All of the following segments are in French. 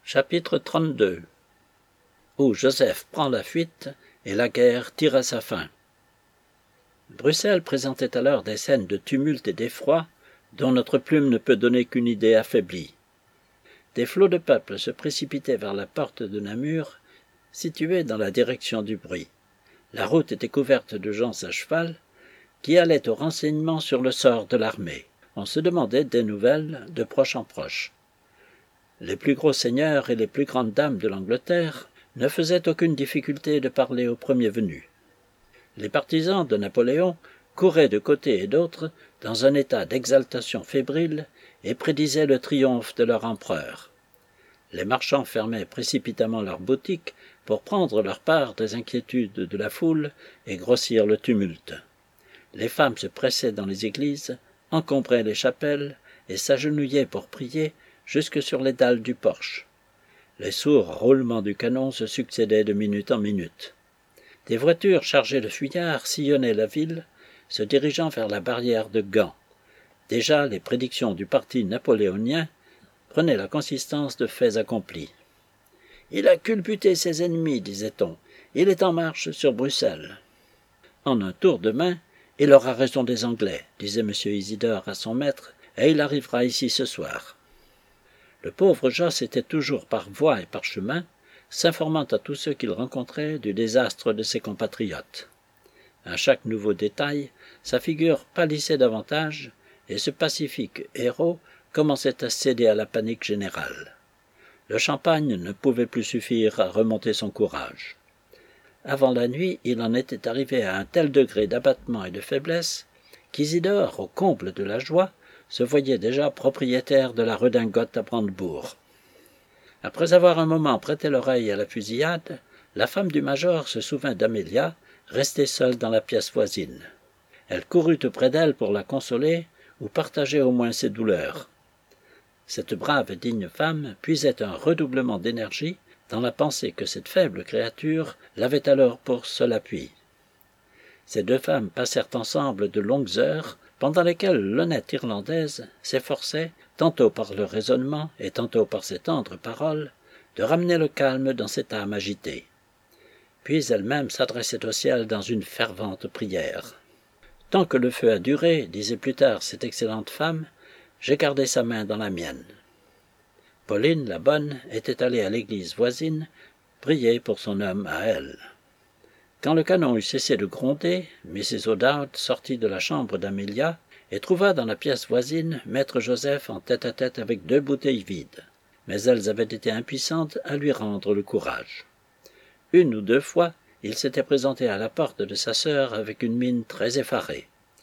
Chapitre 32 où Joseph prend la fuite et la guerre tire à sa fin. Bruxelles présentait alors des scènes de tumulte et d'effroi dont notre plume ne peut donner qu'une idée affaiblie. Des flots de peuple se précipitaient vers la porte de Namur, située dans la direction du bruit. La route était couverte de gens à cheval qui allaient au renseignement sur le sort de l'armée. On se demandait des nouvelles de proche en proche. Les plus gros seigneurs et les plus grandes dames de l'Angleterre ne faisaient aucune difficulté de parler aux premiers venus. Les partisans de Napoléon couraient de côté et d'autre dans un état d'exaltation fébrile et prédisaient le triomphe de leur empereur. Les marchands fermaient précipitamment leurs boutiques pour prendre leur part des inquiétudes de la foule et grossir le tumulte. Les femmes se pressaient dans les églises, encombraient les chapelles et s'agenouillaient pour prier jusque sur les dalles du porche. Les sourds roulements du canon se succédaient de minute en minute. Des voitures chargées de fuyards sillonnaient la ville, se dirigeant vers la barrière de Gand. Déjà, les prédictions du parti napoléonien prenaient la consistance de faits accomplis. « Il a culbuté ses ennemis, disait-on. Il est en marche sur Bruxelles. » En un tour de main, il aura raison des Anglais, disait M. Isidore à son maître, et il arrivera ici ce soir. Le pauvre Josse était toujours par voie et par chemin, s'informant à tous ceux qu'il rencontrait du désastre de ses compatriotes. À chaque nouveau détail, sa figure pâlissait davantage, et ce pacifique héros commençait à céder à la panique générale. Le champagne ne pouvait plus suffire à remonter son courage. Avant la nuit, il en était arrivé à un tel degré d'abattement et de faiblesse qu'Isidore, au comble de la joie, se voyait déjà propriétaire de la redingote à Brandebourg. Après avoir un moment prêté l'oreille à la fusillade, la femme du major se souvint d'Amélia, restée seule dans la pièce voisine. Elle courut auprès d'elle pour la consoler ou partager au moins ses douleurs. Cette brave et digne femme puisait un redoublement d'énergie dans la pensée que cette faible créature l'avait alors pour seul appui. Ces deux femmes passèrent ensemble de longues heures, pendant lesquelles l'honnête Irlandaise s'efforçait, tantôt par le raisonnement et tantôt par ses tendres paroles, de ramener le calme dans cette âme agitée. Puis elle-même s'adressait au ciel dans une fervente prière. « Tant que le feu a duré, disait plus tard cette excellente femme, j'ai gardé sa main dans la mienne. » Pauline, la bonne, était allée à l'église voisine, prier pour son homme à elle. Quand le canon eut cessé de gronder, Mrs. O'Dowd sortit de la chambre d'Amélia et trouva dans la pièce voisine maître Joseph en tête-à-tête avec 2 bouteilles vides, mais elles avaient été impuissantes à lui rendre le courage. 1 ou 2 fois, il s'était présenté à la porte de sa sœur avec une mine très effarée.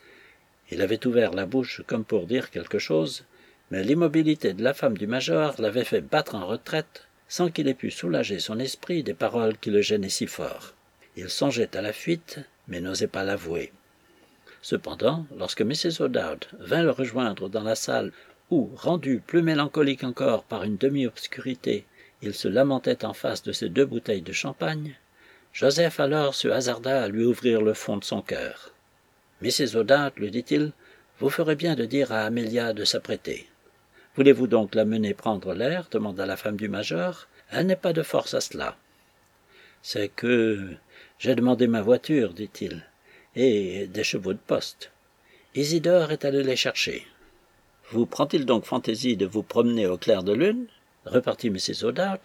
Il avait ouvert la bouche comme pour dire quelque chose, mais l'immobilité de la femme du major l'avait fait battre en retraite sans qu'il ait pu soulager son esprit des paroles qui le gênaient si fort. Il songeait à la fuite, mais n'osait pas l'avouer. Cependant, lorsque Mrs. O'Dowd vint le rejoindre dans la salle où, rendu plus mélancolique encore par une demi-obscurité, il se lamentait en face de ses 2 bouteilles de champagne, Joseph alors se hasarda à lui ouvrir le fond de son cœur. « Mrs. O'Dowd, lui dit-il, vous ferez bien de dire à Amélia de s'apprêter. »« Voulez-vous donc la mener prendre l'air » demanda la femme du major. « Elle n'est pas de force à cela. »« C'est que... j'ai demandé ma voiture, dit-il, et des chevaux de poste. Isidore est allé les chercher. »« Vous prend-il donc fantaisie de vous promener au clair de lune ?» repartit Mrs. O'Dowd.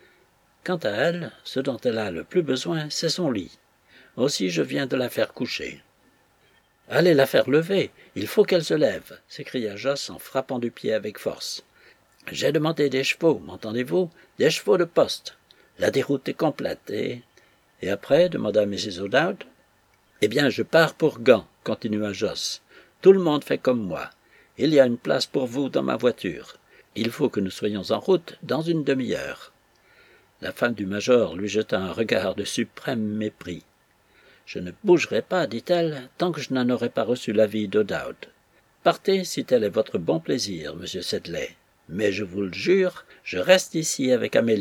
« Quant à elle, ce dont elle a le plus besoin, c'est son lit. Aussi je viens de la faire coucher. »« Allez la faire lever, il faut qu'elle se lève » s'écria Josse en frappant du pied avec force. « J'ai demandé des chevaux, m'entendez-vous, des chevaux de poste. La déroute est complète, et... » « Et après » demanda Mrs. O'Dowd. « Eh bien, je pars pour Gand, » continua Josse. « Tout le monde fait comme moi. Il y a une place pour vous dans ma voiture. Il faut que nous soyons en route dans une demi-heure. » La femme du major lui jeta un regard de suprême mépris. « Je ne bougerai pas, dit-elle, tant que je n'en aurai pas reçu l'avis d'O'Dowd. Partez si tel est votre bon plaisir, monsieur Sedley. Mais je vous le jure, je reste ici avec Amélia. »«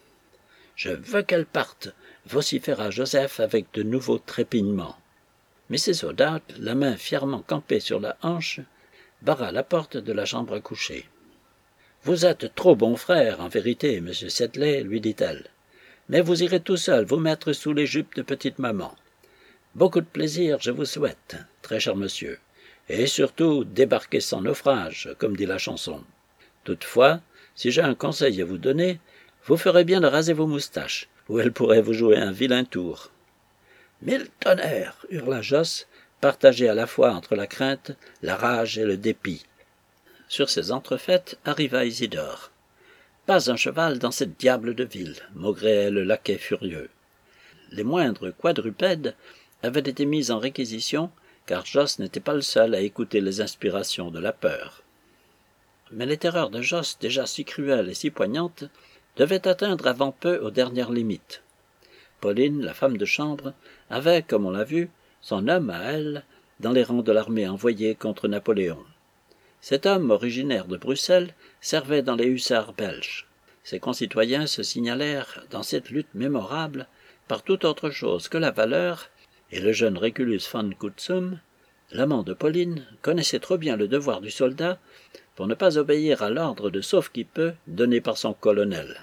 Je veux qu'elle parte » vociféra Joseph avec de nouveaux trépignements. Mrs. O'Dowd, la main fièrement campée sur la hanche, barra la porte de la chambre à coucher. « Vous êtes trop bon frère, en vérité, monsieur Sedley, lui dit-elle. Mais vous irez tout seul vous mettre sous les jupes de petite maman. Beaucoup de plaisir, je vous souhaite, très cher monsieur, et surtout débarquer sans naufrage, comme dit la chanson. Toutefois, si j'ai un conseil à vous donner, vous ferez bien de raser vos moustaches, ou elles pourraient vous jouer un vilain tour. »« Mille tonnerres !» hurla Josse, partagé à la fois entre la crainte, la rage et le dépit. Sur ces entrefaites arriva Isidore. « Pas un cheval dans cette diable de ville !» maugréait le laquais furieux. Les moindres quadrupèdes avaient été mis en réquisition, car Josse n'était pas le seul à écouter les inspirations de la peur. Mais les terreurs de Josse, déjà si cruelles et si poignantes, devaient atteindre avant peu aux dernières limites. Pauline, la femme de chambre, avait, comme on l'a vu, son homme à elle, dans les rangs de l'armée envoyée contre Napoléon. Cet homme, originaire de Bruxelles, servait dans les hussards belges. Ses concitoyens se signalèrent dans cette lutte mémorable par toute autre chose que la valeur, et le jeune Régulus von Kutzum, l'amant de Pauline, connaissait trop bien le devoir du soldat pour ne pas obéir à l'ordre de sauve-qui-peut donné par son colonel.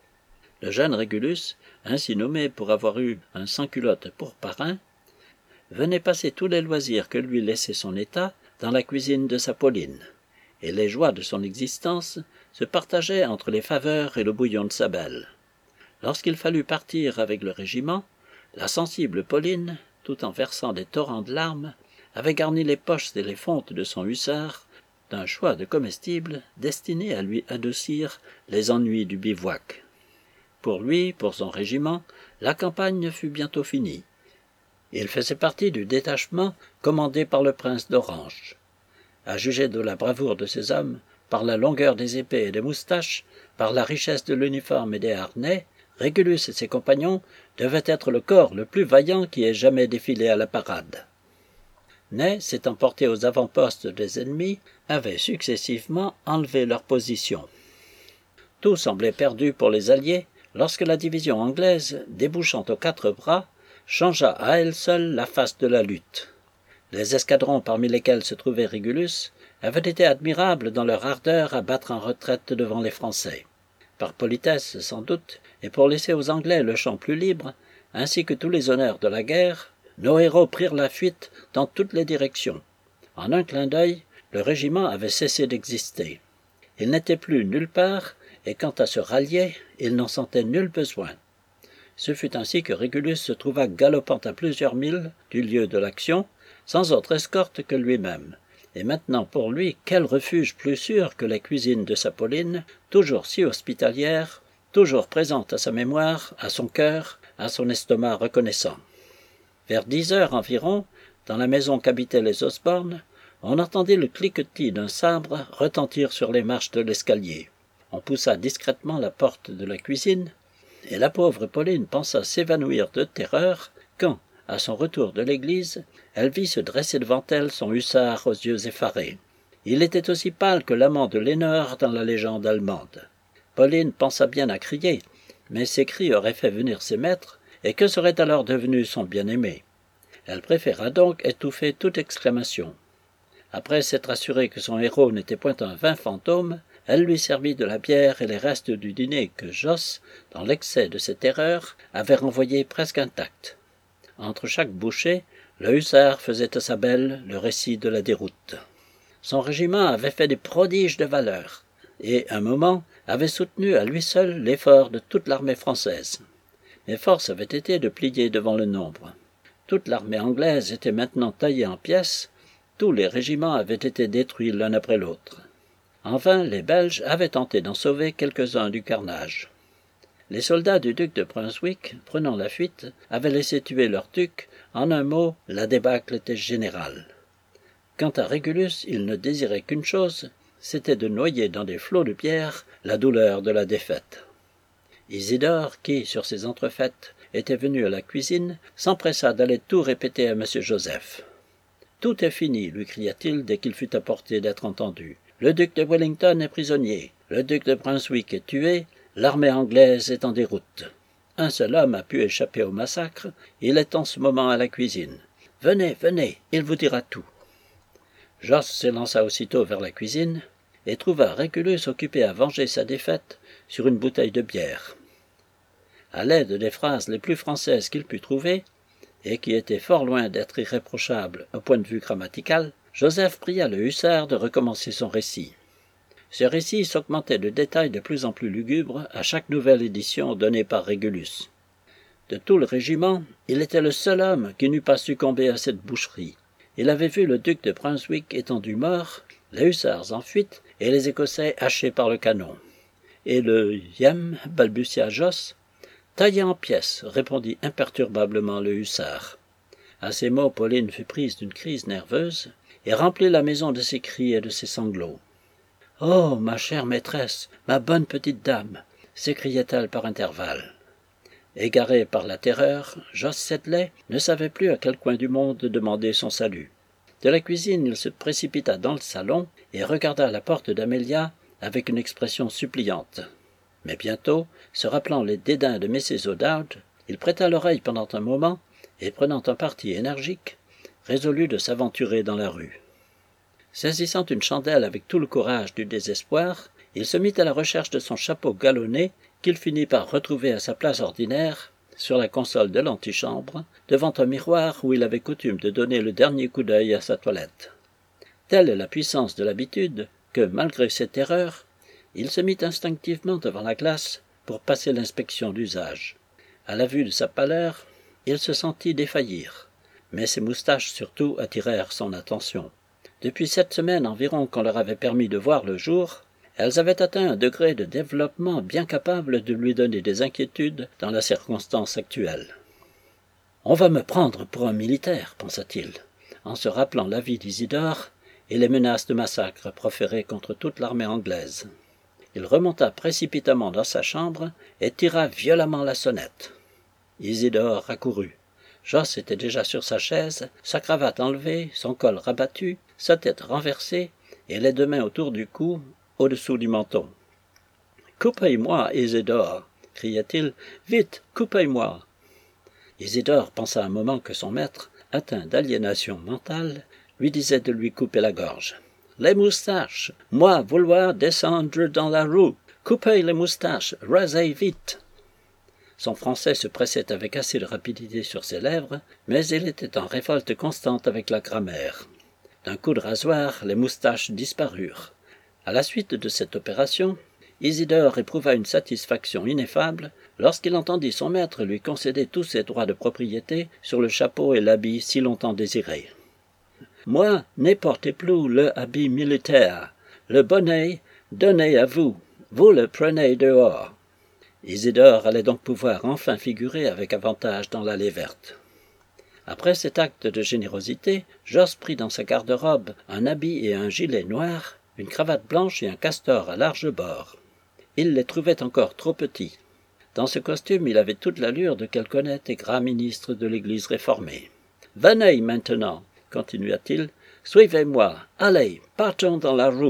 Le jeune Régulus, ainsi nommé pour avoir eu un sans-culotte pour parrain, venait passer tous les loisirs que lui laissait son état dans la cuisine de sa Pauline, et les joies de son existence se partageaient entre les faveurs et le bouillon de sa belle. Lorsqu'il fallut partir avec le régiment, la sensible Pauline, tout en versant des torrents de larmes, avait garni les poches et les fontes de son hussard d'un choix de comestibles destiné à lui adoucir les ennuis du bivouac. Pour lui, pour son régiment, la campagne fut bientôt finie. Il faisait partie du détachement commandé par le prince d'Orange. À juger de la bravoure de ces hommes, par la longueur des épées et des moustaches, par la richesse de l'uniforme et des harnais, Régulus et ses compagnons devaient être le corps le plus vaillant qui ait jamais défilé à la parade. Ney, s'étant porté aux avant-postes des ennemis, avait successivement enlevé leur position. Tout semblait perdu pour les Alliés lorsque la division anglaise, débouchant aux quatre bras, changea à elle seule la face de la lutte. Les escadrons parmi lesquels se trouvait Régulus avaient été admirables dans leur ardeur à battre en retraite devant les Français. Par politesse sans doute, et pour laisser aux Anglais le champ plus libre, ainsi que tous les honneurs de la guerre, nos héros prirent la fuite dans toutes les directions. En un clin d'œil, le régiment avait cessé d'exister. Il n'était plus nulle part, et quant à se rallier, il n'en sentait nul besoin. Ce fut ainsi que Régulus se trouva galopant à plusieurs milles du lieu de l'action, sans autre escorte que lui-même. Et maintenant pour lui, quel refuge plus sûr que la cuisine de sa Pauline, toujours si hospitalière, toujours présente à sa mémoire, à son cœur, à son estomac reconnaissant. Vers 10 heures environ, dans la maison qu'habitaient les Osborne, on entendit le cliquetis d'un sabre retentir sur les marches de l'escalier. On poussa discrètement la porte de la cuisine, et la pauvre Pauline pensa s'évanouir de terreur quand, à son retour de l'église, elle vit se dresser devant elle son hussard aux yeux effarés. Il était aussi pâle que l'amant de Lénore dans la légende allemande. Pauline pensa bien à crier, mais ses cris auraient fait venir ses maîtres, et que serait alors devenu son bien-aimé? Elle préféra donc étouffer toute exclamation. Après s'être assurée que son héros n'était point un vain fantôme, elle lui servit de la bière et les restes du dîner que Josse, dans l'excès de ses terreurs, avait renvoyé presque intact. Entre chaque bouchée, le hussard faisait à sa belle le récit de la déroute. Son régiment avait fait des prodiges de valeur, et, un moment, avait soutenu à lui seul l'effort de toute l'armée française. Mais force avait été de plier devant le nombre. Toute l'armée anglaise était maintenant taillée en pièces, tous les régiments avaient été détruits l'un après l'autre. Enfin, les Belges avaient tenté d'en sauver quelques-uns du carnage. Les soldats du duc de Brunswick, prenant la fuite, avaient laissé tuer leur duc. En un mot, la débâcle était générale. Quant à Régulus, il ne désirait qu'une chose, c'était de noyer dans des flots de pierre la douleur de la défaite. Isidore, qui, sur ces entrefaites, était venu à la cuisine, s'empressa d'aller tout répéter à M. Joseph. « Tout est fini, lui cria-t-il dès qu'il fut à portée d'être entendu. Le duc de Wellington est prisonnier, le duc de Brunswick est tué, l'armée anglaise est en déroute. Un seul homme a pu échapper au massacre, il est en ce moment à la cuisine. Venez, venez, il vous dira tout. » Josse s'élança aussitôt vers la cuisine, et trouva Régulus occupé à venger sa défaite sur une bouteille de bière. À l'aide des phrases les plus françaises qu'il put trouver, et qui étaient fort loin d'être irréprochables au point de vue grammatical, Joseph pria le hussard de recommencer son récit. Ce récit s'augmentait de détails de plus en plus lugubres à chaque nouvelle édition donnée par Régulus. De tout le régiment, il était le seul homme qui n'eût pas succombé à cette boucherie. Il avait vu le duc de Brunswick étendu mort, les hussards en fuite et les Écossais hachés par le canon. Et le Yem, balbutia Josse. Taillé en pièces, répondit imperturbablement le hussard. À ces mots, Pauline fut prise d'une crise nerveuse et remplit la maison de ses cris et de ses sanglots. « Oh, ma chère maîtresse, ma bonne petite dame !» s'écriait-elle par intervalles. Égaré par la terreur, Josse Sedley ne savait plus à quel coin du monde demander son salut. De la cuisine, il se précipita dans le salon et regarda la porte d'Amélia avec une expression suppliante. Mais bientôt, se rappelant les dédains de Mrs. O'Dowd, il prêta l'oreille pendant un moment et, prenant un parti énergique, résolut de s'aventurer dans la rue. Saisissant une chandelle avec tout le courage du désespoir, il se mit à la recherche de son chapeau galonné qu'il finit par retrouver à sa place ordinaire, sur la console de l'antichambre, devant un miroir où il avait coutume de donner le dernier coup d'œil à sa toilette. Telle est la puissance de l'habitude que, malgré ses terreurs, il se mit instinctivement devant la glace pour passer l'inspection d'usage. À la vue de sa pâleur, il se sentit défaillir, mais ses moustaches surtout attirèrent son attention. Depuis 7 semaines environ qu'on leur avait permis de voir le jour, elles avaient atteint un degré de développement bien capable de lui donner des inquiétudes dans la circonstance actuelle. « On va me prendre pour un militaire, pensa-t-il, en se rappelant l'avis d'Isidore et les menaces de massacre proférées contre toute l'armée anglaise. Il remonta précipitamment dans sa chambre et tira violemment la sonnette. Isidore accourut. Josse était déjà sur sa chaise, sa cravate enlevée, son col rabattu, sa tête renversée et les 2 mains autour du cou, au-dessous du menton. « Coupez-moi, Isidore !» cria-t-il. « Vite, coupez-moi !» Isidore pensa un moment que son maître, atteint d'aliénation mentale, lui disait de lui couper la gorge. « Les moustaches! Moi vouloir descendre dans la rue! Coupez les moustaches! Rasez vite !» Son français se pressait avec assez de rapidité sur ses lèvres, mais il était en révolte constante avec la grammaire. D'un coup de rasoir, les moustaches disparurent. À la suite de cette opération, Isidore éprouva une satisfaction ineffable lorsqu'il entendit son maître lui concéder tous ses droits de propriété sur le chapeau et l'habit si longtemps désirés. « Moi, ne portez plus le habit militaire. Le bonnet, donnez à vous. Vous le prenez dehors. » Isidore allait donc pouvoir enfin figurer avec avantage dans l'allée verte. Après cet acte de générosité, Josse prit dans sa garde-robe un habit et un gilet noirs, une cravate blanche et un castor à large bord. Il les trouvait encore trop petits. Dans ce costume, il avait toute l'allure de quelque honnête et gras ministre de l'Église réformée. « Venez maintenant, » continua-t-il, « suivez-moi, allez, partons dans la rue. »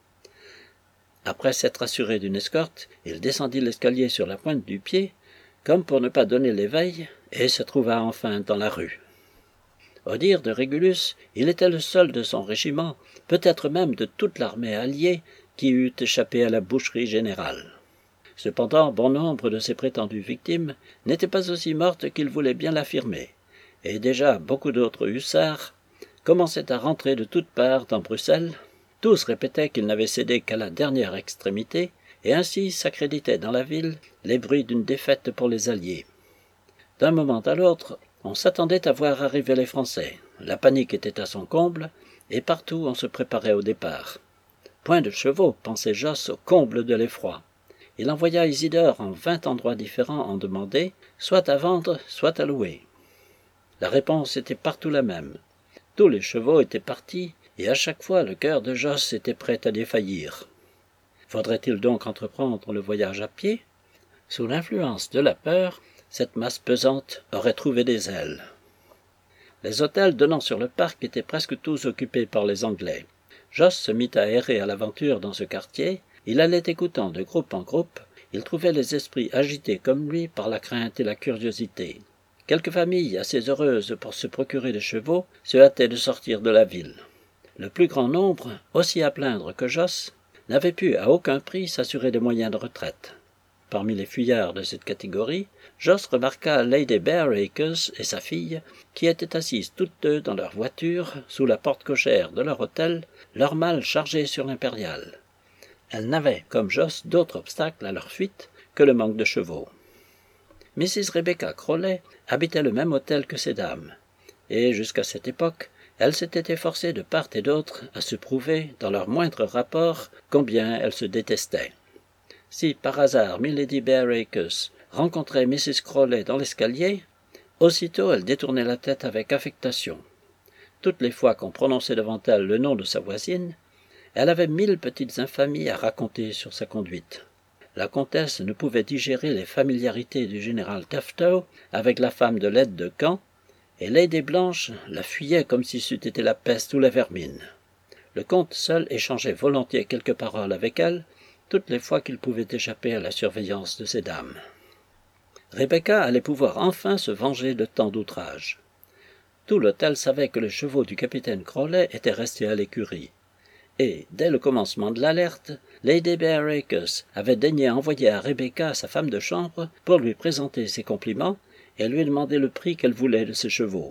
Après s'être assuré d'une escorte, il descendit l'escalier sur la pointe du pied, comme pour ne pas donner l'éveil, et se trouva enfin dans la rue. Au dire de Régulus, il était le seul de son régiment, peut-être même de toute l'armée alliée, qui eût échappé à la boucherie générale. Cependant, bon nombre de ses prétendues victimes n'étaient pas aussi mortes qu'il voulait bien l'affirmer, et déjà beaucoup d'autres hussards commençaient à rentrer de toutes parts dans Bruxelles. Tous répétaient qu'ils n'avaient cédé qu'à la dernière extrémité, et ainsi s'accréditaient dans la ville les bruits d'une défaite pour les Alliés. D'un moment à l'autre, on s'attendait à voir arriver les Français. La panique était à son comble, et partout on se préparait au départ. Point de chevaux, pensait Josse au comble de l'effroi. Il envoya Isidore en 20 endroits différents en demander, soit à vendre, soit à louer. La réponse était partout la même. Tous les chevaux étaient partis, et à chaque fois le cœur de Josse était prêt à défaillir. Faudrait-il donc entreprendre le voyage à pied? Sous l'influence de la peur, cette masse pesante aurait trouvé des ailes. Les hôtels donnant sur le parc étaient presque tous occupés par les Anglais. Josse se mit à errer à l'aventure dans ce quartier. Il allait écoutant de groupe en groupe. Il trouvait les esprits agités comme lui par la crainte et la curiosité. Quelques familles assez heureuses pour se procurer des chevaux se hâtaient de sortir de la ville. Le plus grand nombre, aussi à plaindre que Josse, n'avait pu à aucun prix s'assurer des moyens de retraite. Parmi les fuyards de cette catégorie, Joss remarqua Lady Bareacres et sa fille, qui étaient assises toutes deux dans leur voiture, sous la porte cochère de leur hôtel, leur malle chargée sur l'impériale. Elles n'avaient, comme Joss, d'autre obstacle à leur fuite que le manque de chevaux. Mrs. Rebecca Crowley habitait le même hôtel que ces dames, et jusqu'à cette époque, elles s'étaient efforcées de part et d'autre à se prouver, dans leurs moindres rapports, combien elles se détestaient. Si, par hasard, Milady Bareacres rencontrait Mrs. Crowley dans l'escalier, aussitôt elle détournait la tête avec affectation. Toutes les fois qu'on prononçait devant elle le nom de sa voisine, elle avait 1000 petites infamies à raconter sur sa conduite. La comtesse ne pouvait digérer les familiarités du général Tufto avec la femme de l'aide de camp, et Lady Blanche la fuyait comme si c'eût été la peste ou la vermine. Le comte seul échangeait volontiers quelques paroles avec elle, toutes les fois qu'il pouvait échapper à la surveillance de ces dames. Rebecca allait pouvoir enfin se venger de tant d'outrages. Tout l'hôtel savait que les chevaux du capitaine Crowley étaient restés à l'écurie, et, dès le commencement de l'alerte, Lady Bareacres avait daigné envoyer à Rebecca sa femme de chambre pour lui présenter ses compliments et lui demander le prix qu'elle voulait de ses chevaux.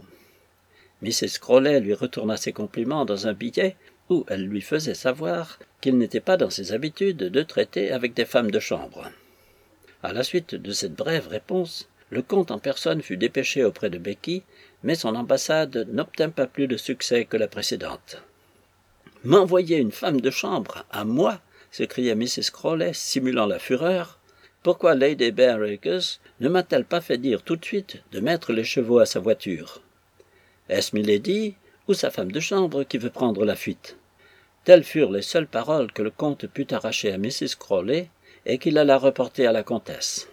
Mrs. Crowley lui retourna ses compliments dans un billet où elle lui faisait savoir qu'il n'était pas dans ses habitudes de traiter avec des femmes de chambre. À la suite de cette brève réponse, le comte en personne fut dépêché auprès de Becky, mais son ambassade n'obtint pas plus de succès que la précédente. « M'envoyer une femme de chambre, à moi !» s'écria Mrs. Crowley, simulant la fureur. « Pourquoi Lady Bareacres ne m'a-t-elle pas fait dire tout de suite de mettre les chevaux à sa voiture? Est-ce Milady ou sa femme de chambre qui veut prendre la fuite ?» Telles furent les seules paroles que le comte put arracher à Mrs. Crowley et qu'il alla reporter à la comtesse.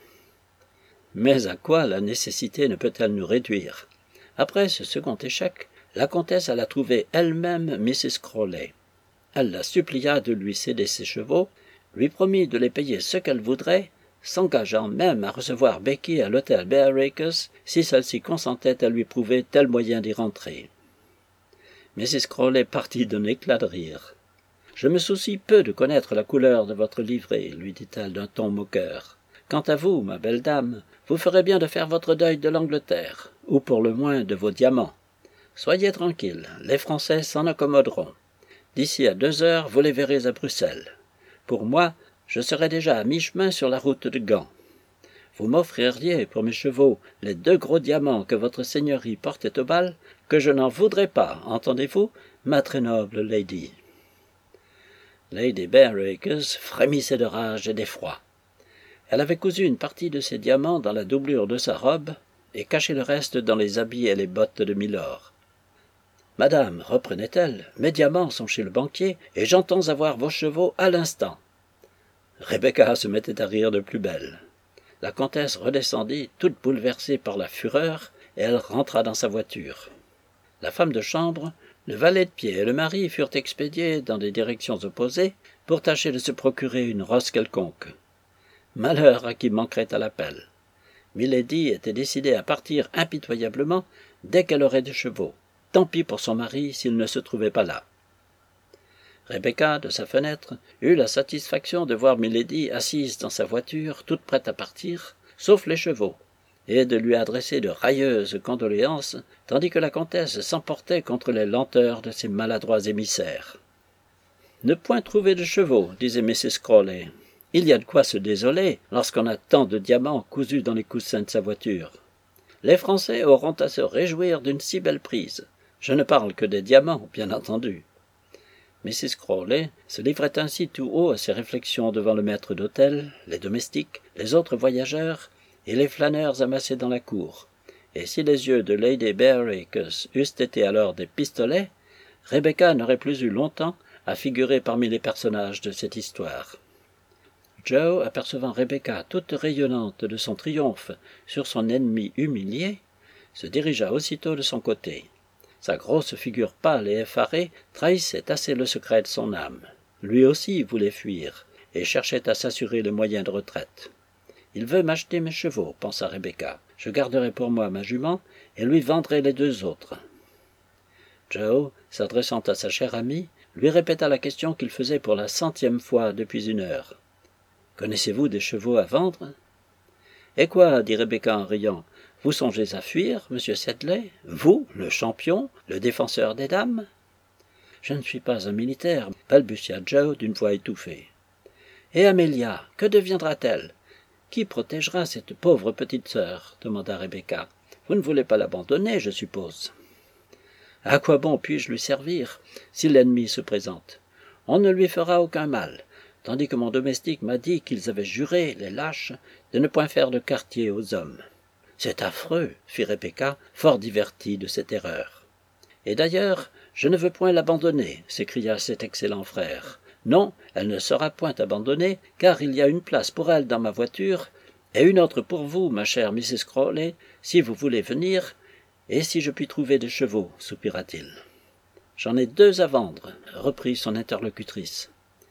Mais à quoi la nécessité ne peut-elle nous réduire? Après ce second échec, la comtesse alla trouver elle-même Mrs. Crowley. Elle la supplia de lui céder ses chevaux, lui promit de les payer ce qu'elle voudrait, s'engageant même à recevoir Becky à l'hôtel Bareacres si celle-ci consentait à lui prouver tel moyen d'y rentrer. Mrs. Crowley partit d'un éclat de rire. « Je me soucie peu de connaître la couleur de votre livrée, lui dit-elle d'un ton moqueur. Quant à vous, ma belle dame, vous ferez bien de faire votre deuil de l'Angleterre, ou pour le moins de vos diamants. Soyez tranquille, les Français s'en accommoderont. D'ici à 2 heures, vous les verrez à Bruxelles. Pour moi, je serai déjà à mi-chemin sur la route de Gand. Vous m'offririez pour mes chevaux les 2 gros diamants que votre seigneurie portait au bal, que je n'en voudrais pas, entendez-vous, ma très noble lady. » Lady Bareacres frémissait de rage et d'effroi. Elle avait cousu une partie de ses diamants dans la doublure de sa robe et caché le reste dans les habits et les bottes de Milord. « Madame, reprenait-elle, mes diamants sont chez le banquier et j'entends avoir vos chevaux à l'instant. » Rebecca se mettait à rire de plus belle. La comtesse redescendit, toute bouleversée par la fureur, et elle rentra dans sa voiture. La femme de chambre, le valet de pied et le mari furent expédiés dans des directions opposées pour tâcher de se procurer une rosse quelconque. Malheur à qui manquerait à l'appel. Milady était décidée à partir impitoyablement dès qu'elle aurait des chevaux. Tant pis pour son mari s'il ne se trouvait pas là. Rebecca, de sa fenêtre, eut la satisfaction de voir Milady assise dans sa voiture, toute prête à partir, sauf les chevaux, et de lui adresser de railleuses condoléances, tandis que la comtesse s'emportait contre les lenteurs de ses maladroits émissaires. « Ne point trouver de chevaux, disait Mrs. Crowley. Il y a de quoi se désoler lorsqu'on a tant de diamants cousus dans les coussins de sa voiture. Les Français auront à se réjouir d'une si belle prise. Je ne parle que des diamants, bien entendu. » Mrs. Crowley se livrait ainsi tout haut à ses réflexions devant le maître d'hôtel, les domestiques, les autres voyageurs et les flâneurs amassés dans la cour, et si les yeux de Lady Bareacres eussent été alors des pistolets, Rebecca n'aurait plus eu longtemps à figurer parmi les personnages de cette histoire. Joe, apercevant Rebecca toute rayonnante de son triomphe sur son ennemi humilié, se dirigea aussitôt de son côté. Sa grosse figure pâle et effarée trahissait assez le secret de son âme. Lui aussi voulait fuir, et cherchait à s'assurer le moyen de retraite. « Il veut m'acheter mes chevaux, pensa Rebecca. Je garderai pour moi ma jument, et lui vendrai les 2 autres. » Joe, s'adressant à sa chère amie, lui répéta la question qu'il faisait pour la 100e fois depuis 1 heure. « Connaissez-vous des chevaux à vendre ?»« Et quoi, dit Rebecca en riant, vous songez à fuir, monsieur Sedley, vous, le champion, le défenseur des dames ?»« Je ne suis pas un militaire, balbutia Joe d'une voix étouffée. »« Et Amelia, que deviendra-t-elle ? Qui protégera cette pauvre petite sœur ?» demanda Rebecca. « Vous ne voulez pas l'abandonner, je suppose. » « À quoi bon puis-je lui servir, si l'ennemi se présente ? On ne lui fera aucun mal, tandis que mon domestique m'a dit qu'ils avaient juré, les lâches, de ne point faire de quartier aux hommes. »« C'est affreux, » fit Rebecca, fort divertie de cette erreur. « Et d'ailleurs, je ne veux point l'abandonner, » s'écria cet excellent frère. « Non, elle ne sera point abandonnée, car il y a une place pour elle dans ma voiture, et une autre pour vous, ma chère Mrs. Crawley, si vous voulez venir, et si je puis trouver des chevaux, soupira-t-il. « J'en ai 2 à vendre, » reprit son interlocutrice.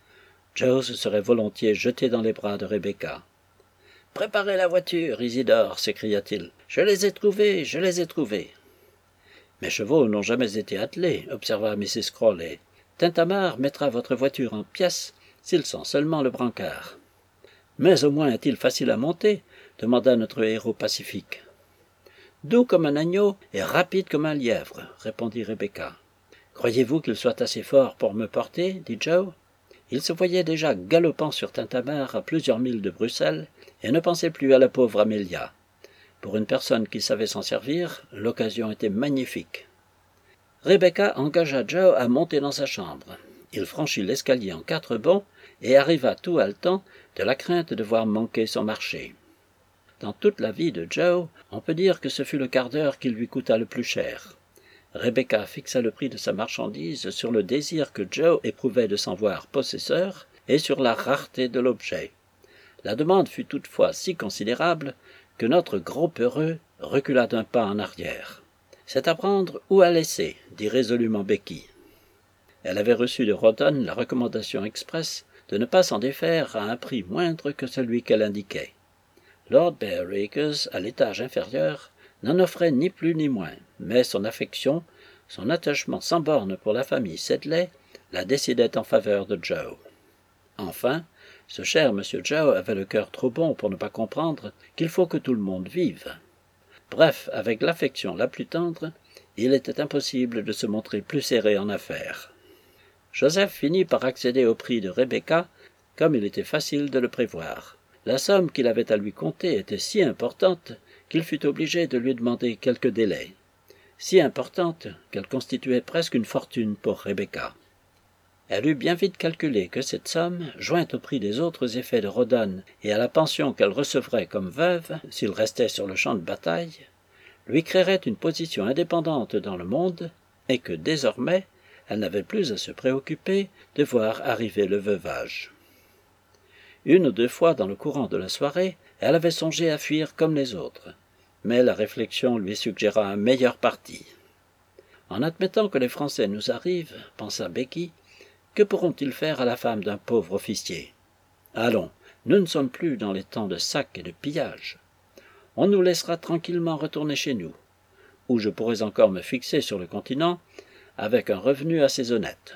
Joe se serait volontiers jeté dans les bras de Rebecca. « Préparez la voiture, Isidore, s'écria-t-il. « Je les ai trouvés, je les ai trouvés. »« Mes chevaux n'ont jamais été attelés, » observa Mrs. Crawley. « Tintamarre mettra votre voiture en pièces s'il sent seulement le brancard. »« Mais au moins est-il facile à monter ?» demanda notre héros pacifique. « Doux comme un agneau et rapide comme un lièvre, » répondit Rebecca. « Croyez-vous qu'il soit assez fort pour me porter ?» dit Joe. Il se voyait déjà galopant sur Tintamarre à plusieurs milles de Bruxelles et ne pensait plus à la pauvre Amelia. Pour une personne qui savait s'en servir, l'occasion était magnifique. Rebecca engagea Joe à monter dans sa chambre. Il franchit l'escalier en 4 bonds et arriva tout haletant de la crainte de voir manquer son marché. Dans toute la vie de Joe, on peut dire que ce fut le quart d'heure qui lui coûta le plus cher. Rebecca fixa le prix de sa marchandise sur le désir que Joe éprouvait de s'en voir possesseur et sur la rareté de l'objet. La demande fut toutefois si considérable que notre gros peureux recula d'un pas en arrière. « C'est à prendre ou à laisser, » dit résolument Becky. Elle avait reçu de Rawdon la recommandation expresse de ne pas s'en défaire à un prix moindre que celui qu'elle indiquait. Lord Bareacres, à l'étage inférieur, n'en offrait ni plus ni moins, mais son affection, son attachement sans borne pour la famille Sedley, la décidaient en faveur de Joe. Enfin, ce cher M. Joe avait le cœur trop bon pour ne pas comprendre qu'il faut que tout le monde vive. Bref, avec l'affection la plus tendre, il était impossible de se montrer plus serré en affaires. Joseph finit par accéder au prix de Rebecca, comme il était facile de le prévoir. La somme qu'il avait à lui compter était si importante qu'il fut obligé de lui demander quelques délais. Si importante qu'elle constituait presque une fortune pour Rebecca. Elle eut bien vite calculé que cette somme, jointe au prix des autres effets de Rawdon et à la pension qu'elle recevrait comme veuve, s'il restait sur le champ de bataille, lui créerait une position indépendante dans le monde, et que désormais, elle n'avait plus à se préoccuper de voir arriver le veuvage. 1 ou 2 fois dans le courant de la soirée, elle avait songé à fuir comme les autres, mais la réflexion lui suggéra un meilleur parti. En admettant que les Français nous arrivent, pensa Becky, que pourront-ils faire à la femme d'un pauvre officier? Allons, nous ne sommes plus dans les temps de sac et de pillage. On nous laissera tranquillement retourner chez nous, où je pourrais encore me fixer sur le continent avec un revenu assez honnête.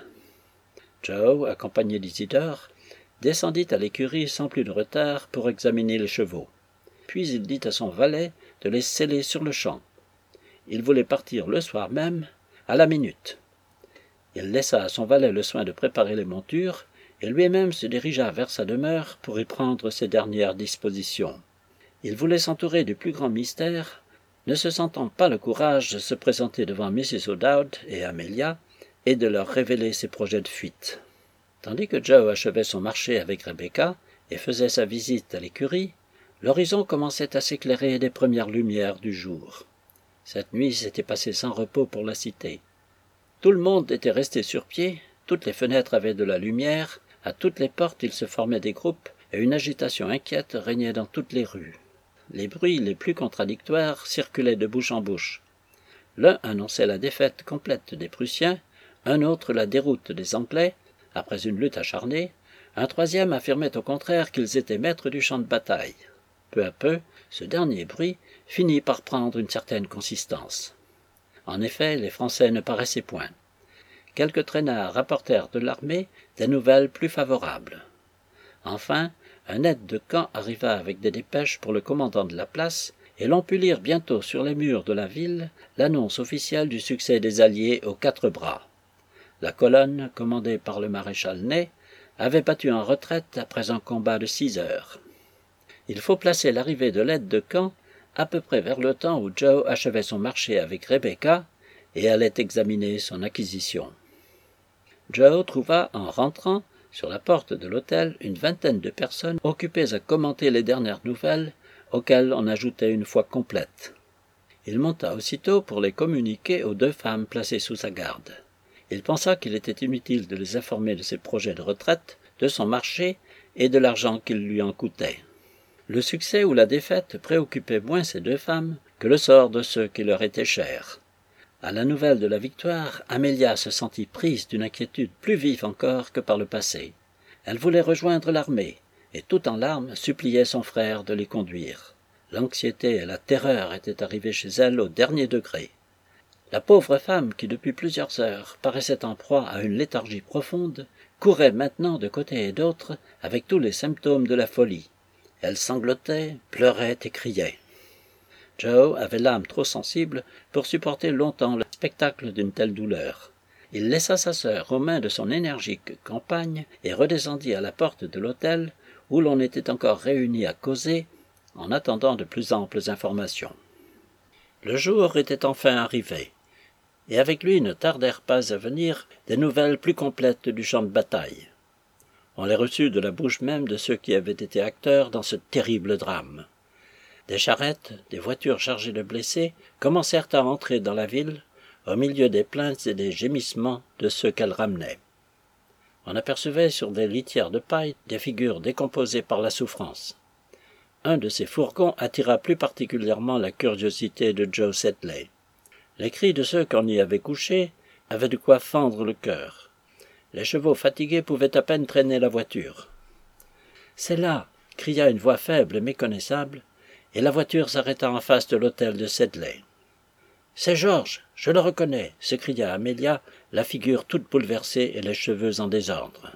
Joe, accompagné d'Isidore, descendit à l'écurie sans plus de retard pour examiner les chevaux. Puis il dit à son valet de les seller sur le champ. Il voulait partir le soir même, à la minute. Il laissa à son valet le soin de préparer les montures, et lui-même se dirigea vers sa demeure pour y prendre ses dernières dispositions. Il voulait s'entourer du plus grand mystère, ne se sentant pas le courage de se présenter devant Mrs. O'Dowd et Amelia, et de leur révéler ses projets de fuite. Tandis que Joe achevait son marché avec Rebecca et faisait sa visite à l'écurie, l'horizon commençait à s'éclairer des premières lumières du jour. Cette nuit s'était passée sans repos pour la cité. Tout le monde était resté sur pied, toutes les fenêtres avaient de la lumière, à toutes les portes il se formait des groupes, et une agitation inquiète régnait dans toutes les rues. Les bruits les plus contradictoires circulaient de bouche en bouche. L'un annonçait la défaite complète des Prussiens, un autre la déroute des Anglais, après une lutte acharnée, un troisième affirmait au contraire qu'ils étaient maîtres du champ de bataille. Peu à peu, ce dernier bruit finit par prendre une certaine consistance. En effet, les Français ne paraissaient point. quelques traînards rapportèrent de l'armée des nouvelles plus favorables. Enfin, un aide de camp arriva avec des dépêches pour le commandant de la place, et l'on put lire bientôt sur les murs de la ville l'annonce officielle du succès des Alliés aux 4 bras. La colonne, commandée par le maréchal Ney, avait battu en retraite après un combat de 6 heures. Il faut placer l'arrivée de l'aide de camp à peu près vers le temps où Joe achevait son marché avec Rebecca et allait examiner son acquisition. Joe trouva, en rentrant, sur la porte de l'hôtel, une vingtaine de personnes occupées à commenter les dernières nouvelles, auxquelles on ajoutait une foi complète. Il monta aussitôt pour les communiquer aux 2 femmes placées sous sa garde. Il pensa qu'il était inutile de les informer de ses projets de retraite, de son marché et de l'argent qu'il lui en coûtait. Le succès ou la défaite préoccupait moins ces 2 femmes que le sort de ceux qui leur étaient chers. À la nouvelle de la victoire, Amelia se sentit prise d'une inquiétude plus vive encore que par le passé. Elle voulait rejoindre l'armée, et tout en larmes suppliait son frère de les conduire. L'anxiété et la terreur étaient arrivées chez elle au dernier degré. La pauvre femme, qui depuis plusieurs heures paraissait en proie à une léthargie profonde, courait maintenant de côté et d'autre avec tous les symptômes de la folie. Elle sanglotait, pleurait et criait. Joe avait l'âme trop sensible pour supporter longtemps le spectacle d'une telle douleur. Il laissa sa sœur aux mains de son énergique compagne et redescendit à la porte de l'hôtel où l'on était encore réunis à causer, en attendant de plus amples informations. Le jour était enfin arrivé, et avec lui ne tardèrent pas à venir des nouvelles plus complètes du champ de bataille. On les reçut de la bouche même de ceux qui avaient été acteurs dans ce terrible drame. Des charrettes, des voitures chargées de blessés, commencèrent à entrer dans la ville, au milieu des plaintes et des gémissements de ceux qu'elles ramenaient. On apercevait sur des litières de paille des figures décomposées par la souffrance. Un de ces fourgons attira plus particulièrement la curiosité de Joe Sedley. Les cris de ceux qu'on y avait couchés avaient de quoi fendre le cœur. Les chevaux fatigués pouvaient à peine traîner la voiture. « C'est là !» cria une voix faible et méconnaissable, et la voiture s'arrêta en face de l'hôtel de Sedley. « C'est George, je le reconnais !» s'écria Amelia, la figure toute bouleversée et les cheveux en désordre.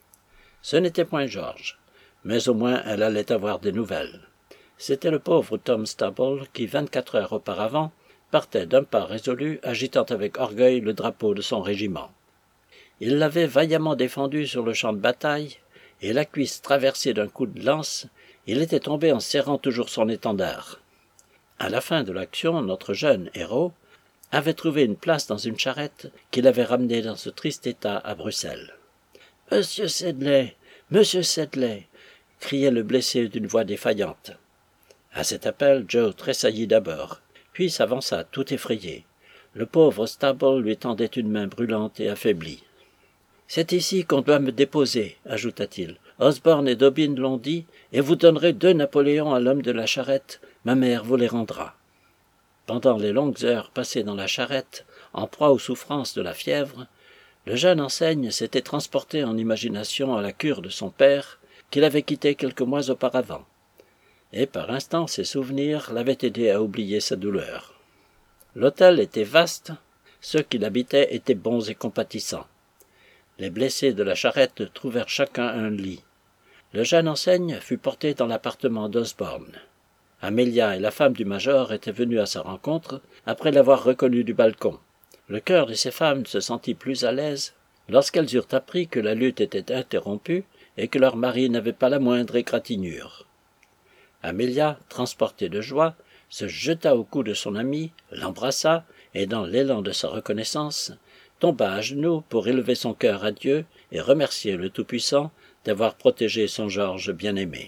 Ce n'était point George, mais au moins elle allait avoir des nouvelles. C'était le pauvre Tom Stable qui, 24 heures auparavant, partait d'un pas résolu, agitant avec orgueil le drapeau de son régiment. Il l'avait vaillamment défendu sur le champ de bataille, et la cuisse traversée d'un coup de lance, il était tombé en serrant toujours son étendard. À la fin de l'action, notre jeune héros avait trouvé une place dans une charrette qu'il avait ramenée dans ce triste état à Bruxelles. « Monsieur Sedley, Monsieur Sedley !» criait le blessé d'une voix défaillante. À cet appel, Joe tressaillit d'abord, puis s'avança tout effrayé. Le pauvre Stable lui tendait une main brûlante et affaiblie. « C'est ici qu'on doit me déposer, » ajouta-t-il. « Osborne et Dobbin l'ont dit, et vous donnerez 2 Napoléons à l'homme de la charrette. Ma mère vous les rendra. » Pendant les longues heures passées dans la charrette, en proie aux souffrances de la fièvre, le jeune enseigne s'était transporté en imagination à la cure de son père, qu'il avait quitté quelques mois auparavant. Et par instants ses souvenirs l'avaient aidé à oublier sa douleur. L'hôtel était vaste, ceux qui l'habitaient étaient bons et compatissants. Les blessés de la charrette trouvèrent chacun un lit. Le jeune enseigne fut porté dans l'appartement d'Osborne. Amelia et la femme du major étaient venues à sa rencontre après l'avoir reconnu du balcon. Le cœur de ces femmes se sentit plus à l'aise lorsqu'elles eurent appris que la lutte était interrompue et que leur mari n'avait pas la moindre égratignure. Amelia, transportée de joie, se jeta au cou de son ami, l'embrassa, et dans l'élan de sa reconnaissance, tomba à genoux pour élever son cœur à Dieu et remercier le Tout-Puissant d'avoir protégé son Georges bien-aimé.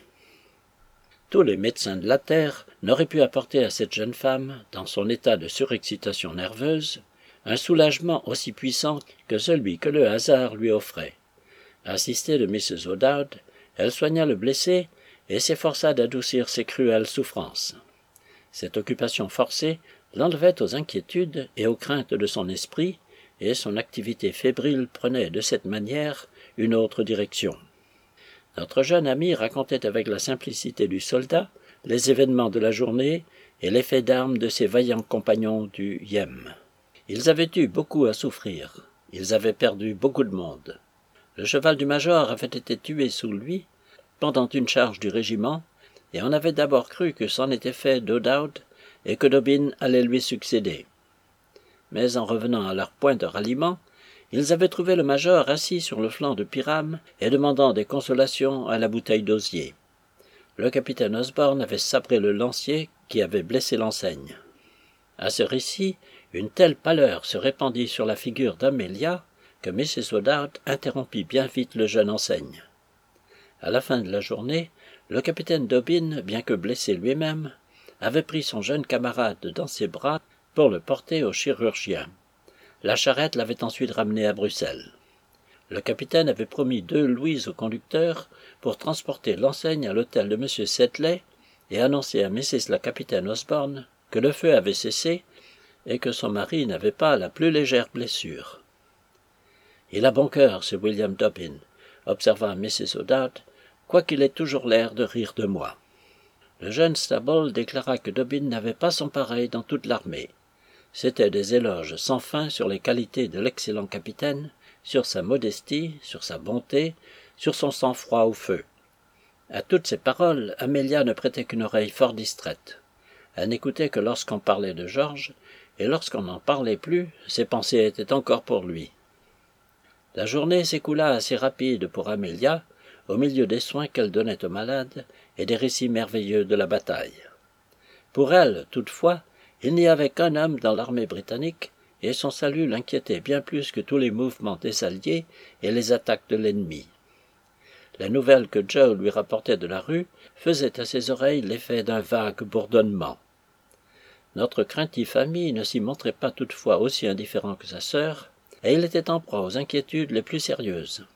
Tous les médecins de la terre n'auraient pu apporter à cette jeune femme, dans son état de surexcitation nerveuse, un soulagement aussi puissant que celui que le hasard lui offrait. Assistée de Mrs. O'Dowd, elle soigna le blessé et s'efforça d'adoucir ses cruelles souffrances. Cette occupation forcée l'enlevait aux inquiétudes et aux craintes de son esprit, et son activité fébrile prenait de cette manière une autre direction. Notre jeune ami racontait avec la simplicité du soldat les événements de la journée et les faits d'armes de ses vaillants compagnons du Yem. Ils avaient eu beaucoup à souffrir. Ils avaient perdu beaucoup de monde. Le cheval du major avait été tué sous lui pendant une charge du régiment, et on avait d'abord cru que c'en était fait d'O'Dowd et que Dobbin allait lui succéder. Mais en revenant à leur point de ralliement, ils avaient trouvé le major assis sur le flanc de Pyram et demandant des consolations à la bouteille d'osier. Le capitaine Osborne avait sabré le lancier qui avait blessé l'enseigne. À ce récit, une telle pâleur se répandit sur la figure d'Amelia que Mrs. O'Dowd interrompit bien vite le jeune enseigne. À la fin de la journée, le capitaine Dobbin, bien que blessé lui-même, avait pris son jeune camarade dans ses bras pour le porter au chirurgien. La charrette l'avait ensuite ramené à Bruxelles. Le capitaine avait promis 2 louis au conducteur pour transporter l'enseigne à l'hôtel de M. Sedley et annoncer à Mrs. la capitaine Osborne que le feu avait cessé et que son mari n'avait pas la plus légère blessure. « Il a bon cœur, ce William Dobbin, » observa Mrs. O'Dowd, quoiqu'il ait toujours l'air de rire de moi. Le jeune Stable déclara que Dobbin n'avait pas son pareil dans toute l'armée. C'étaient des éloges sans fin sur les qualités de l'excellent capitaine, sur sa modestie, sur sa bonté, sur son sang-froid au feu. À toutes ces paroles, Amelia ne prêtait qu'une oreille fort distraite. Elle n'écoutait que lorsqu'on parlait de George, et lorsqu'on n'en parlait plus, ses pensées étaient encore pour lui. La journée s'écoula assez rapide pour Amelia, au milieu des soins qu'elle donnait aux malades et des récits merveilleux de la bataille. Pour elle, toutefois, il n'y avait qu'un homme dans l'armée britannique, et son salut l'inquiétait bien plus que tous les mouvements des Alliés et les attaques de l'ennemi. La nouvelle que Joe lui rapportait de la rue faisait à ses oreilles l'effet d'un vague bourdonnement. Notre craintif ami ne s'y montrait pas toutefois aussi indifférent que sa sœur, et il était en proie aux inquiétudes les plus sérieuses.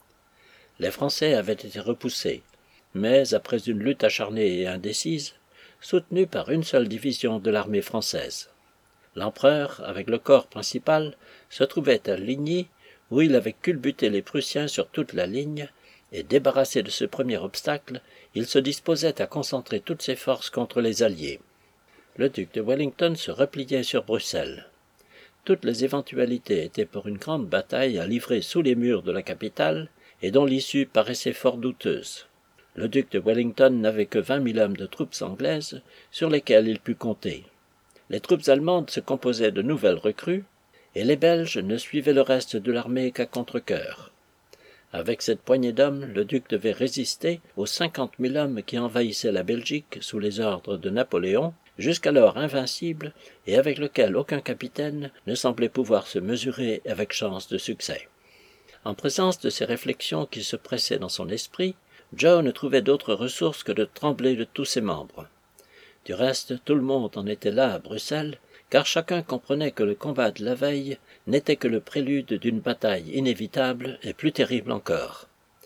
Les Français avaient été repoussés, mais après une lutte acharnée et indécise, soutenus par une seule division de l'armée française. L'empereur, avec le corps principal, se trouvait à Ligny, où il avait culbuté les Prussiens sur toute la ligne, et débarrassé de ce premier obstacle, il se disposait à concentrer toutes ses forces contre les Alliés. Le duc de Wellington se repliait sur Bruxelles. Toutes les éventualités étaient pour une grande bataille à livrer sous les murs de la capitale, et dont l'issue paraissait fort douteuse. Le duc de Wellington n'avait que 20 000 hommes de troupes anglaises sur lesquels il put compter. Les troupes allemandes se composaient de nouvelles recrues, et les Belges ne suivaient le reste de l'armée qu'à contre-cœur. Avec cette poignée d'hommes, le duc devait résister aux 50 000 hommes qui envahissaient la Belgique sous les ordres de Napoléon, jusqu'alors invincible et avec lequel aucun capitaine ne semblait pouvoir se mesurer avec chance de succès. En présence de ces réflexions qui se pressaient dans son esprit, Joe ne trouvait d'autre ressource que de trembler de tous ses membres. Du reste, tout le monde en était là à Bruxelles, car chacun comprenait que le combat de la veille n'était que le prélude d'une bataille inévitable et plus terrible encore.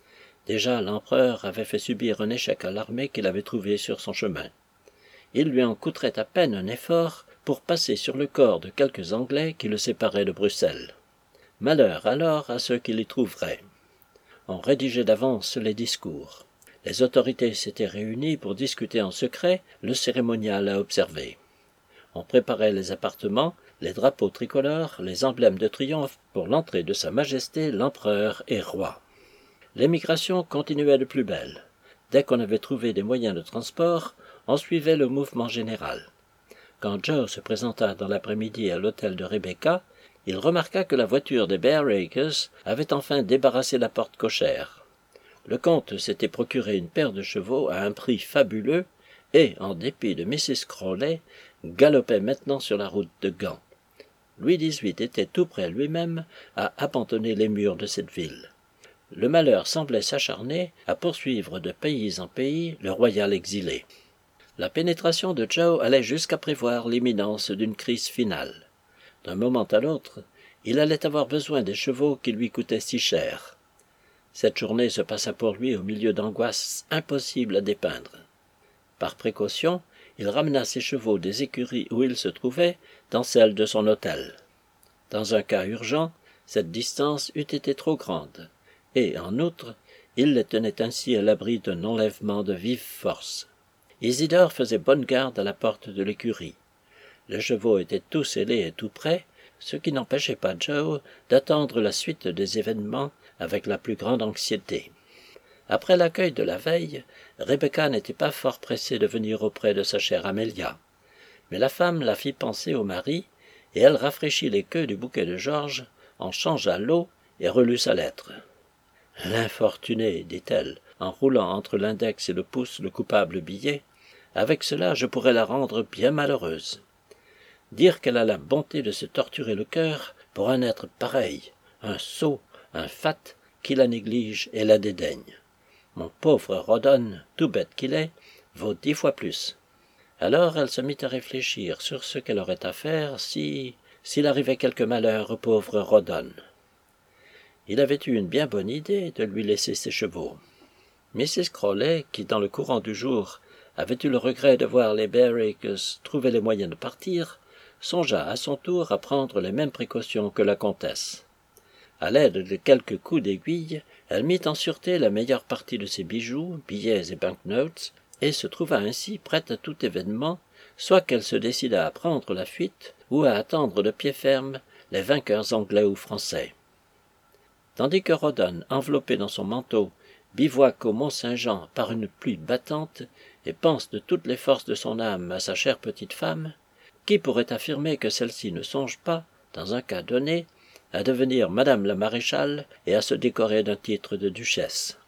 Déjà l'empereur avait fait subir un échec à l'armée qu'il avait trouvée sur son chemin. Il lui en coûterait à peine un effort pour passer sur le corps de quelques Anglais qui le séparaient de Bruxelles. Malheur alors à ceux qui l'y trouveraient. On rédigeait d'avance les discours. Les autorités s'étaient réunies pour discuter en secret le cérémonial à observer. On préparait les appartements, les drapeaux tricolores, les emblèmes de triomphe pour l'entrée de Sa Majesté l'Empereur et Roi. L'émigration continuait de plus belle. Dès qu'on avait trouvé des moyens de transport, on suivait le mouvement général. Quand Joe se présenta dans l'après-midi à l'hôtel de Rebecca, il remarqua que la voiture des Bareacres avait enfin débarrassé la porte cochère. Le comte s'était procuré une paire de chevaux à un prix fabuleux et, en dépit de Mrs. Crawley, galopait maintenant sur la route de Gand. Louis XVIII était tout prêt lui-même à abandonner les murs de cette ville. Le malheur semblait s'acharner à poursuivre de pays en pays le royal exilé. La pénétration de Joe allait jusqu'à prévoir l'imminence d'une crise finale. D'un moment à l'autre, il allait avoir besoin des chevaux qui lui coûtaient si cher. Cette journée se passa pour lui au milieu d'angoisses impossibles à dépeindre. Par précaution, il ramena ses chevaux des écuries où ils se trouvaient dans celles de son hôtel. Dans un cas urgent, cette distance eût été trop grande, et, en outre, il les tenait ainsi à l'abri d'un enlèvement de vive force. Isidore faisait bonne garde à la porte de l'écurie. Les chevaux étaient tous scellés et tout prêts, ce qui n'empêchait pas Joe d'attendre la suite des événements avec la plus grande anxiété. Après l'accueil de la veille, Rebecca n'était pas fort pressée de venir auprès de sa chère Amelia. Mais la femme la fit penser au mari, et elle rafraîchit les queues du bouquet de Georges, en changea l'eau et relut sa lettre. « L'infortunée, dit-elle, en roulant entre l'index et le pouce le coupable billet, avec cela je pourrais la rendre bien malheureuse. Dire qu'elle a la bonté de se torturer le cœur pour un être pareil, un sot, un fat, qui la néglige et la dédaigne. Mon pauvre Rawdon, tout bête qu'il est, vaut 10 fois plus. » Alors elle se mit à réfléchir sur ce qu'elle aurait à faire s'il arrivait quelque malheur au pauvre Rawdon. Il avait eu une bien bonne idée de lui laisser ses chevaux. Mrs. Crawley, qui dans le courant du jour avait eu le regret de voir les Barracks trouver les moyens de partir, songea à son tour à prendre les mêmes précautions que la comtesse. À l'aide de quelques coups d'aiguille, elle mit en sûreté la meilleure partie de ses bijoux, billets et banknotes, et se trouva ainsi prête à tout événement, soit qu'elle se décidât à prendre la fuite ou à attendre de pied ferme les vainqueurs anglais ou français. Tandis que Rawdon, enveloppé dans son manteau, bivouaque au Mont-Saint-Jean par une pluie battante et pense de toutes les forces de son âme à sa chère petite femme, qui pourrait affirmer que celle-ci ne songe pas, dans un cas donné, à devenir madame la maréchale et à se décorer d'un titre de duchesse?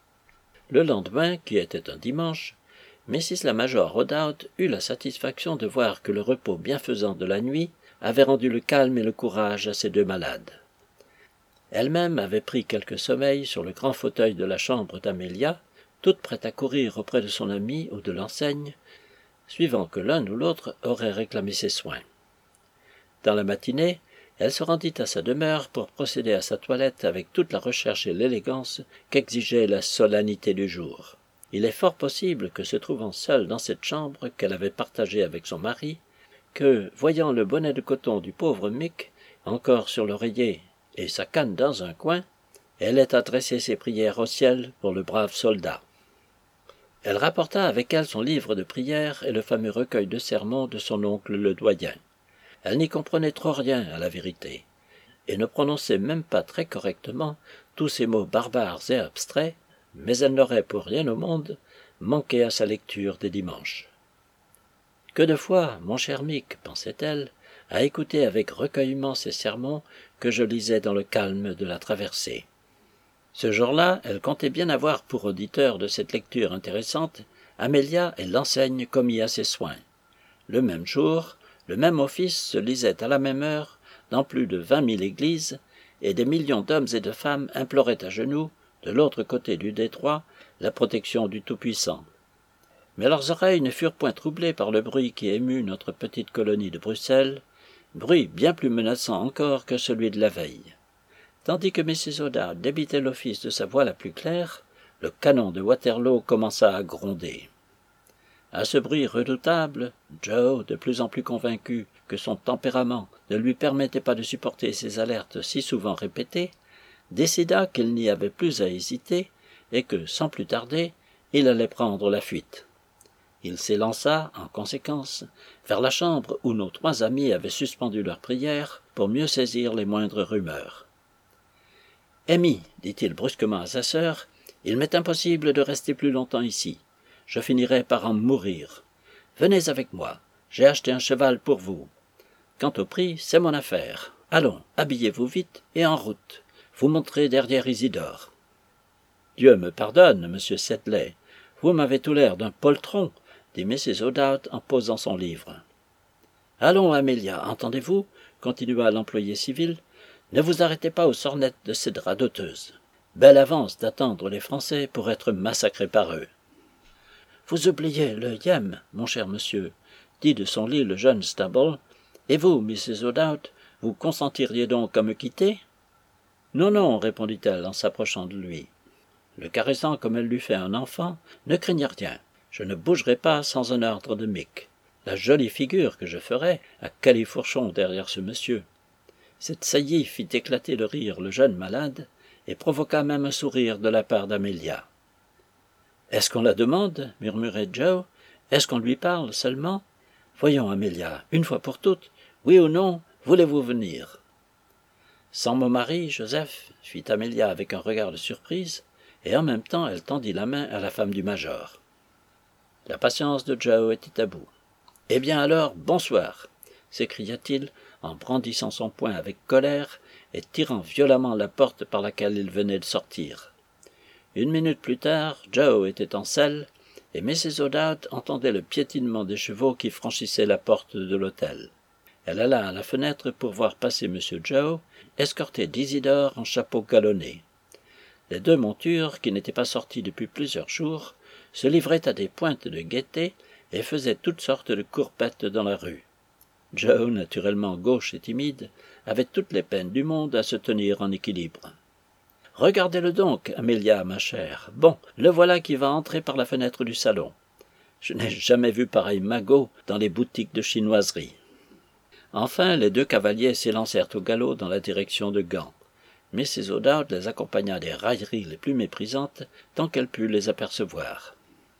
Le lendemain, qui était un dimanche, Mrs. la Major O'Dowd eut la satisfaction de voir que le repos bienfaisant de la nuit avait rendu le calme et le courage à ses 2 malades. Elle-même avait pris quelque sommeil sur le grand fauteuil de la chambre d'Amelia, toute prête à courir auprès de son ami ou de l'enseigne, suivant que l'un ou l'autre aurait réclamé ses soins. Dans la matinée, elle se rendit à sa demeure pour procéder à sa toilette avec toute la recherche et l'élégance qu'exigeait la solennité du jour. Il est fort possible que, se trouvant seule dans cette chambre qu'elle avait partagée avec son mari, que, voyant le bonnet de coton du pauvre Mick encore sur l'oreiller et sa canne dans un coin, elle ait adressé ses prières au ciel pour le brave soldat. Elle rapporta avec elle son livre de prières et le fameux recueil de sermons de son oncle le doyen. Elle n'y comprenait trop rien à la vérité, et ne prononçait même pas très correctement tous ces mots barbares et abstraits, mais elle n'aurait pour rien au monde manqué à sa lecture des dimanches. Que de fois, mon cher Mick, pensait-elle, a écouté avec recueillement ces sermons que je lisais dans le calme de la traversée. Ce jour-là, elle comptait bien avoir pour auditeur de cette lecture intéressante Amelia et l'enseigne commis à ses soins. Le même jour, le même office se lisait à la même heure dans plus de 20 000 églises, et des millions d'hommes et de femmes imploraient à genoux, de l'autre côté du détroit, la protection du Tout-Puissant. Mais leurs oreilles ne furent point troublées par le bruit qui émut notre petite colonie de Bruxelles, bruit bien plus menaçant encore que celui de la veille. Tandis que Mrs. O'Dowd débitait l'office de sa voix la plus claire, le canon de Waterloo commença à gronder. À ce bruit redoutable, Joe, de plus en plus convaincu que son tempérament ne lui permettait pas de supporter ces alertes si souvent répétées, décida qu'il n'y avait plus à hésiter et que, sans plus tarder, il allait prendre la fuite. Il s'élança, en conséquence, vers la chambre où nos 3 amis avaient suspendu leur prière pour mieux saisir les moindres rumeurs. « Amy, dit-il brusquement à sa sœur, il m'est impossible de rester plus longtemps ici. Je finirai par en mourir. Venez avec moi, j'ai acheté un cheval pour vous. Quant au prix, c'est mon affaire. Allons, habillez-vous vite et en route. Vous monterez derrière Isidore. »« Dieu me pardonne, monsieur Sedley, vous m'avez tout l'air d'un poltron, » dit Mrs. O'Dowd en posant son livre. « Allons, Amelia, entendez-vous » continua l'employé civil, « ne vous arrêtez pas aux sornettes de cette radoteuse. Belle avance d'attendre les Français pour être massacrés par eux. »« Vous oubliez le Yem, mon cher monsieur, » dit de son lit le jeune Stable. « Et vous, Mrs. O'Dowd, vous consentiriez donc à me quitter ?»« Non, non, répondit-elle en s'approchant de lui. Le caressant comme elle l'eût fait un enfant, ne craignez rien. Je ne bougerai pas sans un ordre de Mick. La jolie figure que je ferai à califourchon derrière ce monsieur. » Cette saillie fit éclater de rire le jeune malade et provoqua même un sourire de la part d'Amelia. « Est-ce qu'on la demande » murmurait Joe. « Est-ce qu'on lui parle seulement ? Voyons, Amelia, une fois pour toutes, oui ou non, Voulez-vous venir » ? Sans mon mari, Joseph, fit Amelia avec un regard de surprise, et en même temps elle tendit la main à la femme du major. La patience de Joe était à bout. « Eh bien alors, bonsoir » s'écria-t-il en brandissant son poing avec colère et tirant violemment la porte par laquelle il venait de sortir. Une minute plus tard, Joe était en selle, et Mrs. O'Dowd entendait le piétinement des chevaux qui franchissaient la porte de l'hôtel. Elle alla à la fenêtre pour voir passer M. Joe, escorté d'Isidore en chapeau galonné. Les deux montures, qui n'étaient pas sorties depuis plusieurs jours, se livraient à des pointes de gaieté et faisaient toutes sortes de courbettes dans la rue. Joe, naturellement gauche et timide, avait toutes les peines du monde à se tenir en équilibre. « Regardez-le donc, Amelia, ma chère. Bon, le voilà qui va entrer par la fenêtre du salon. Je n'ai jamais vu pareil magot dans les boutiques de chinoiserie. » Enfin, les deux cavaliers s'élancèrent au galop dans la direction de Gand. Mrs. O'Dowd les accompagna des railleries les plus méprisantes tant qu'elle put les apercevoir.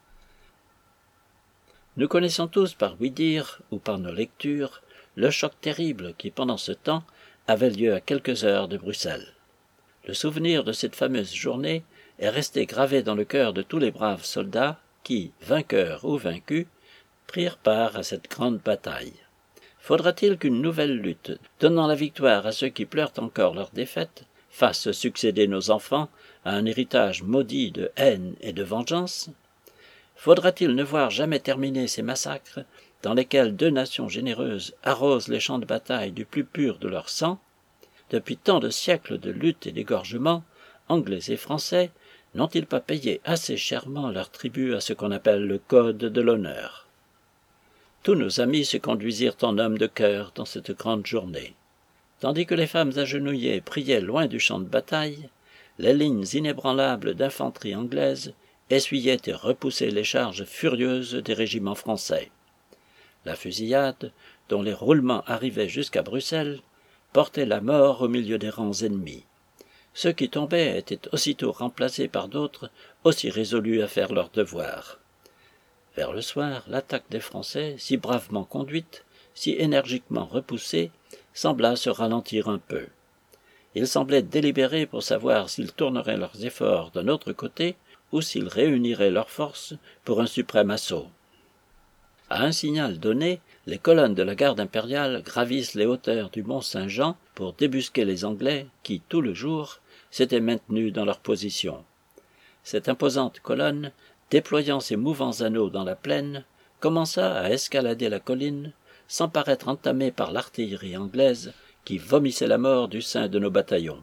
Nous connaissons tous par ouï-dire ou par nos lectures le choc terrible qui, pendant ce temps, avait lieu à quelques heures de Bruxelles. Le souvenir de cette fameuse journée est resté gravé dans le cœur de tous les braves soldats qui, vainqueurs ou vaincus, prirent part à cette grande bataille. Faudra-t-il qu'une nouvelle lutte, donnant la victoire à ceux qui pleurent encore leur défaite, fasse succéder nos enfants à un héritage maudit de haine et de vengeance? Faudra-t-il ne voir jamais terminer ces massacres dans lesquels deux nations généreuses arrosent les champs de bataille du plus pur de leur sang? Depuis tant de siècles de lutte et d'égorgement, Anglais et Français n'ont-ils pas payé assez chèrement leur tribut à ce qu'on appelle le code de l'honneur? Tous nos amis se conduisirent en hommes de cœur dans cette grande journée. Tandis que les femmes agenouillées priaient loin du champ de bataille, les lignes inébranlables d'infanterie anglaise essuyaient et repoussaient les charges furieuses des régiments français. La fusillade, dont les roulements arrivaient jusqu'à Bruxelles, portait la mort au milieu des rangs ennemis. Ceux qui tombaient étaient aussitôt remplacés par d'autres aussi résolus à faire leur devoir. Vers le soir, l'attaque des Français, si bravement conduite, si énergiquement repoussée, sembla se ralentir un peu. Ils semblaient délibérer pour savoir s'ils tourneraient leurs efforts d'un autre côté ou s'ils réuniraient leurs forces pour un suprême assaut. À un signal donné, les colonnes de la garde impériale gravissent les hauteurs du Mont-Saint-Jean pour débusquer les Anglais qui, tout le jour, s'étaient maintenus dans leur position. Cette imposante colonne, déployant ses mouvants anneaux dans la plaine, commença à escalader la colline sans paraître entamée par l'artillerie anglaise qui vomissait la mort du sein de nos bataillons.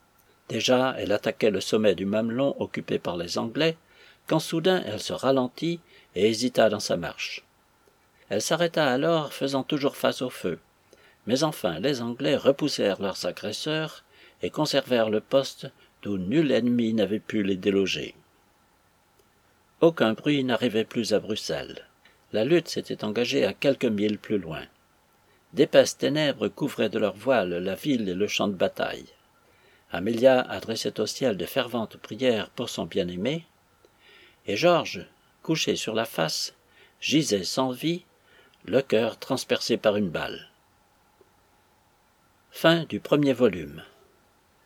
Déjà, elle attaquait le sommet du mamelon occupé par les Anglais, quand soudain elle se ralentit et hésita dans sa marche. Elle s'arrêta alors, faisant toujours face au feu. Mais enfin, les Anglais repoussèrent leurs agresseurs et conservèrent le poste d'où nul ennemi n'avait pu les déloger. Aucun bruit n'arrivait plus à Bruxelles. La lutte s'était engagée à quelques milles plus loin. D'épaisses ténèbres couvraient de leur voile la ville et le champ de bataille. Amelia adressait au ciel de ferventes prières pour son bien-aimé, et Georges, couché sur la face, gisait sans vie, le cœur transpercé par une balle. Fin du premier volume.